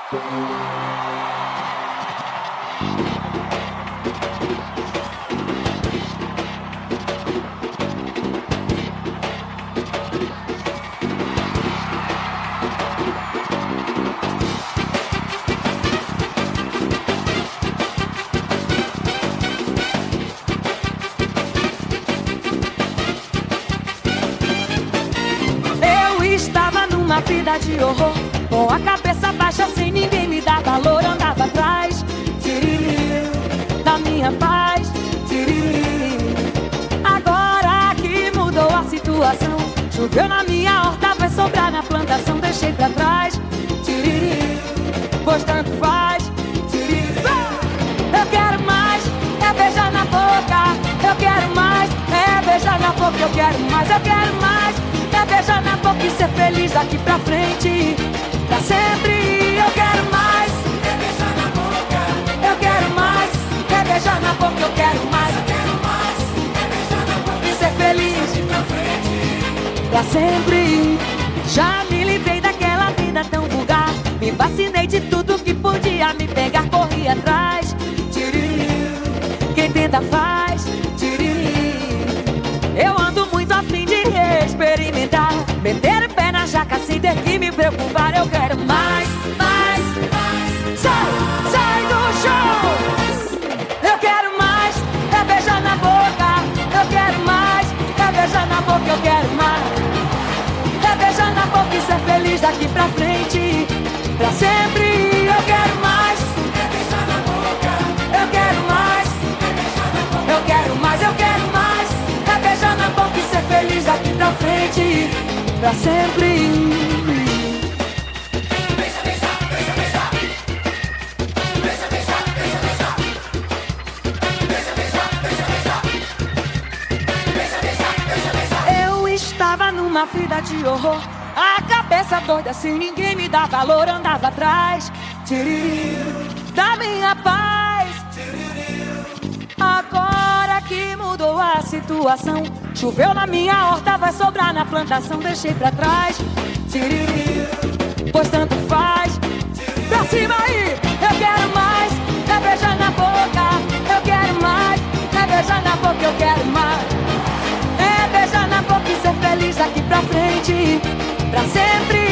Uma vida de horror, com a cabeça baixa, sem ninguém me dar valor. Andava atrás, tiriri, da minha paz, tiriri. Agora que mudou a situação, choveu na minha horta, vai sobrar na plantação. Deixei pra trás, tiriri, pois tanto faz, tiriri. Eu quero mais, é beijar na boca. Eu quero mais, é beijar na boca. Eu quero mais, eu quero mais, é beijar na boca e ser feliz daqui pra frente, pra sempre. Eu quero mais, é beijar na boca. Eu quero mais, é beijar na boca. Eu quero mais, é beijar na boca e ser feliz daqui pra frente, pra sempre. Já me livrei daquela vida tão vulgar, me vacinei de tudo que podia me pegar, corri atrás, tiriri. Quem tenta faz, tiriri. Eu ando muito a fim de experimentar, meter o pé na jaca sem ter que me preocupar. Eu quero mais, mais, mais. Sai do show. Eu quero mais, é beijar na boca. Eu quero mais, é beijar na boca. Eu quero mais, é beijar na boca e ser feliz daqui pra frente, pra sempre. Eu quero mais, é beijar na boca. Eu quero mais, é beijar na boca. Eu quero mais, eu quero mais, é beijar na boca e ser feliz daqui pra frente, pra sempre. Beija, beija, beija, beija. Beija, beija, beija, beija. Beija, beija, beija, beija. Beija, beija, beija, beija. Eu estava numa vida de horror, a cabeça doida sem ninguém me dar valor. Andava atrás, tiriri, da minha paz, tiriri. Agora que mudou a situação, choveu na minha horta, vai sobrar na plantação. Deixei pra trás, tiriri, pois tanto faz, tiriri. Pra cima aí, eu quero mais, é beijar na boca. Eu quero mais, é beijar na boca. Eu quero mais, é beijar na boca e ser feliz daqui pra frente, pra sempre.